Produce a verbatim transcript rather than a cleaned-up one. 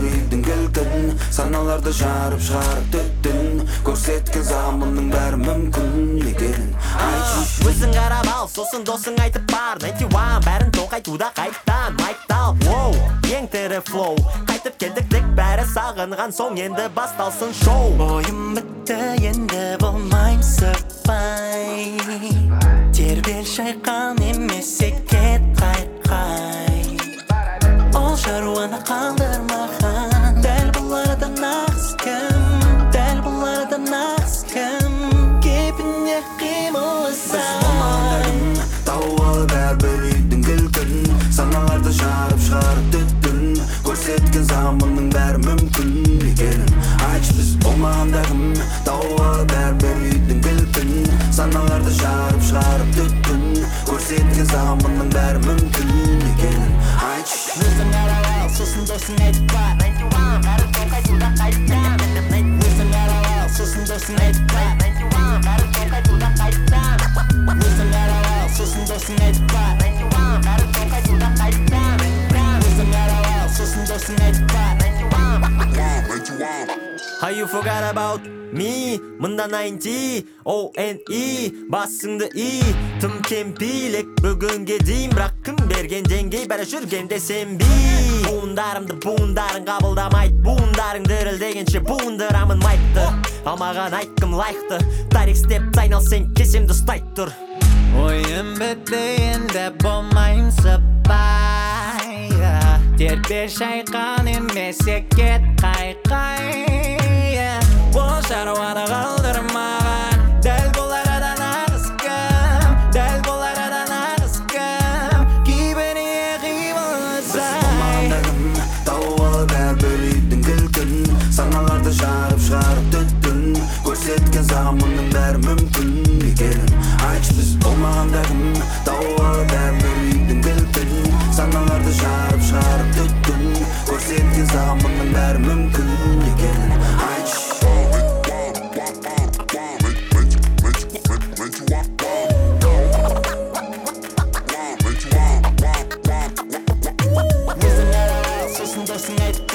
үйдің келгін, саналарды жарып шығарып төттің, көрсеткен заманның бәрі мүмкін екенін айтшы. Өзің қарап ал, сосын досың айтып бар ninety one бәрін тоқайтуда қайттан майктал. Воу, ең тірі флоу, қайтып келдік тек бәрі сағынған соң енді басталсын шоу. Ойым бітті енді болмайм сыртпай, тербел шайқан емесе кет қайқай. Ол шаруаны қалдырмаған, дәл бұл арада нағыз кім, дәл бұл арада нағыз кім, кепіне қимылы сай. Тауалы бәрбір үйдің келгін, саналарды жарып шығарып төттің, көрсеткен заманның бәрі мүмкін екенін айтшы. Біз болмағандағым тауалы бәрбір үйдің келгін, саналарды жарып шығарып төттің, көрсеткен заманның бәрі мүмкін екенін айтшы. Өзің қарап ал, сосын досың айтып бар ninety one бәрін тоқайтуда қайттан. Өзің қарап ал, сосын досың айтып бар ninety one бәрін тоқайтуда қайттан. Өзің қарап ал, сосын досың айтып бар ninety one бәрін тоқайтуда қайттан. Өзің қарап ал, сосын досың айтып бар ninety one. How you forgot about me? Мында ninety O N E басыңды и тым кемпилік бүгінге дейін, бірақ кім берген деңгей бәрі жүргенде сенбей. Буындарымды буындарың қабылдамайды, буындарың дірілдегенше буындырамын майкты. Амаған айт кім лайықты, тарих степ тайнал сен кесемді ұстай тұр. Ойым бітті енді болмайым сыпай, тербел шайқан емесе кет қайқай. Ол шаруаны қалдырмаған, дәл бұл арада нағыз кім, дәл бұл арада нағыз кім, кейбіріне қимылы сай. Біз болмағандағым тауалы бәрбір үйдің келгін, саналарды жарып шығарып төттің, көрсеткен заманның бәрі мүмкін екенін айтшы. Біз болмағандағым тауалы бәрбір үйдің келгін, саналарды жарып шығарып төттің, көрсеткен заманның бәрі мүмкін екенін айтшы. Өзің қарап ал, сосын досың айтып